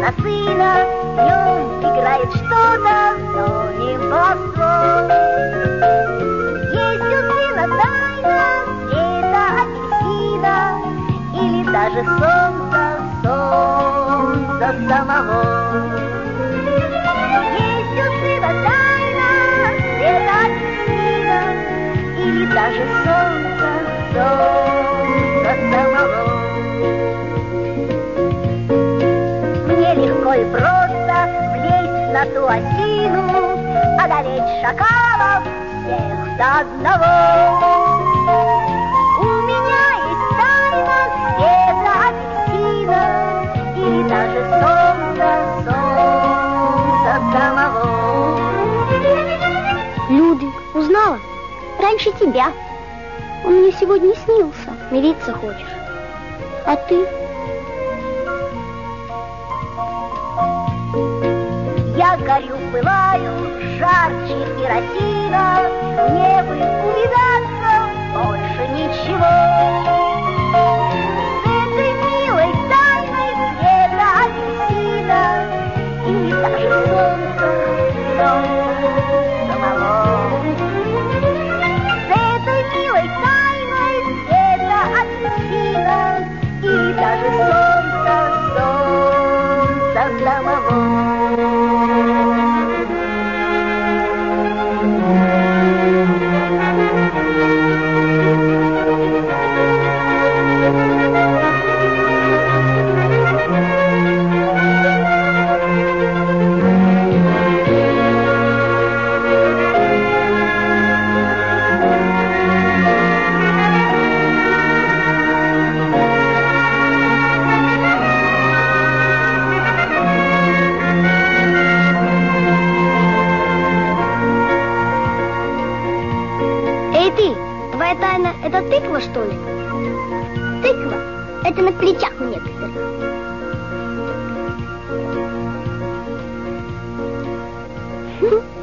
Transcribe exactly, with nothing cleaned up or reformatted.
на сына, в нем играет что-то, но не волшебство. Есть у сына тайна цвета апельсина или даже солнца, солнца самого. Есть у сына тайна цвета апельсина или даже солнца, солнца самого. Мне легко и просто влезть на ту осину, одолеть шакалов всех до одного. У меня есть тайна цвета апельсина или даже солнца, солнца самого. Людвиг, узнала? Раньше тебя. Он мне сегодня снился. Мириться хочешь? А ты? Я горю, пылаю, жарче керосина, мне бы увидаться, больше ничего. С этой милой тайной цвета апельсина или даже солнца, солнца самого. С этой милой тайной цвета апельсина или даже солнца, солнца самого. Это тыква, что ли? Тыква — это на плечах у некоторых. Хм.